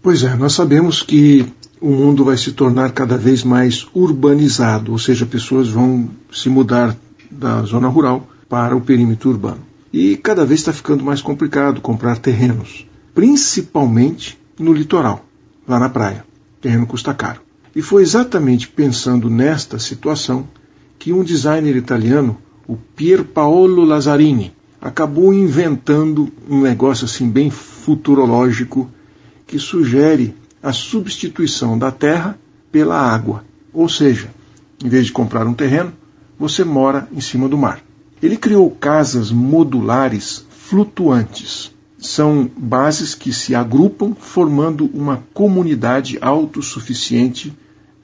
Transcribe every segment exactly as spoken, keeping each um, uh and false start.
Pois é, nós sabemos que o mundo vai se tornar cada vez mais urbanizado, ou seja, pessoas vão se mudar da zona rural para o perímetro urbano. E cada vez está ficando mais complicado comprar terrenos, principalmente no litoral, lá na praia. O terreno custa caro. E foi exatamente pensando nesta situação que um designer italiano, o Pier Paolo Lazzarini, acabou inventando um negócio assim bem futurológico que sugere a substituição da terra pela água. Ou seja, em vez de comprar um terreno, você mora em cima do mar. Ele criou casas modulares flutuantes. São bases que se agrupam formando uma comunidade autossuficiente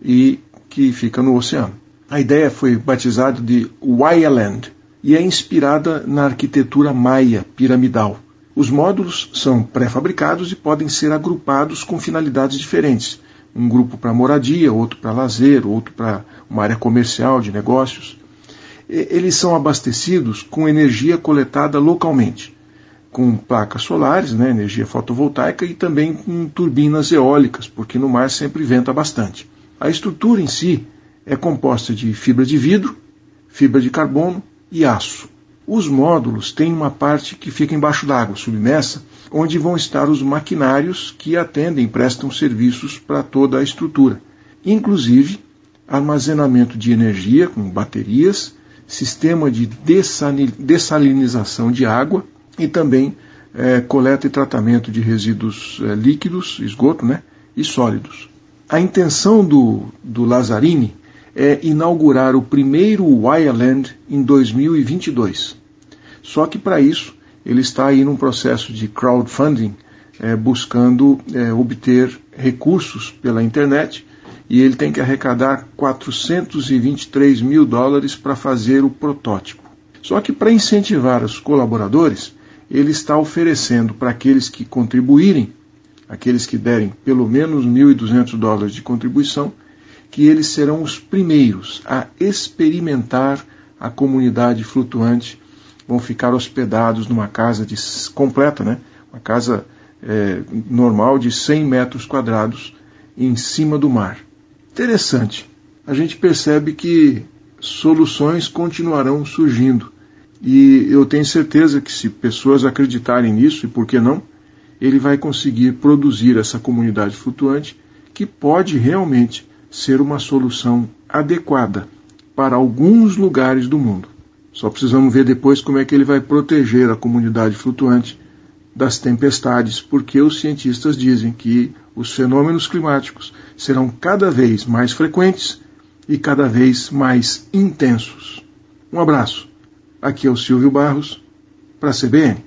e que fica no oceano. A ideia foi batizada de Waialand e é inspirada na arquitetura maia piramidal. Os módulos são pré-fabricados e podem ser agrupados com finalidades diferentes. Um grupo para moradia, outro para lazer, outro para uma área comercial de negócios. Eles são abastecidos com energia coletada localmente, com placas solares, né, energia fotovoltaica, e também com turbinas eólicas, porque no mar sempre venta bastante. A estrutura em si é composta de fibra de vidro, fibra de carbono e aço. Os módulos têm uma parte que fica embaixo d'água, submersa, onde vão estar os maquinários que atendem e prestam serviços para toda a estrutura, inclusive armazenamento de energia com baterias, sistema de dessalinização de água e também é, coleta e tratamento de resíduos é, líquidos, esgoto, né, e sólidos. A intenção do, do Lazzarini é inaugurar o primeiro Waialand em dois mil e vinte e dois. Só que para isso ele está aí num processo de crowdfunding, é, buscando é, obter recursos pela internet, e ele tem que arrecadar quatrocentos e vinte e três mil dólares para fazer o protótipo. Só que para incentivar os colaboradores, ele está oferecendo para aqueles que contribuírem, aqueles que derem pelo menos mil e duzentos dólares de contribuição, que eles serão os primeiros a experimentar a comunidade flutuante, vão ficar hospedados numa casa de, completa, né? Uma casa é, normal de cem metros quadrados em cima do mar. Interessante. A gente percebe que soluções continuarão surgindo. E eu tenho certeza que se pessoas acreditarem nisso, e por que não, ele vai conseguir produzir essa comunidade flutuante que pode realmente ser uma solução adequada para alguns lugares do mundo. Só precisamos ver depois como é que ele vai proteger a comunidade flutuante das tempestades, porque os cientistas dizem que os fenômenos climáticos serão cada vez mais frequentes e cada vez mais intensos. Um abraço. Aqui é o Silvio Barros, para a C B N.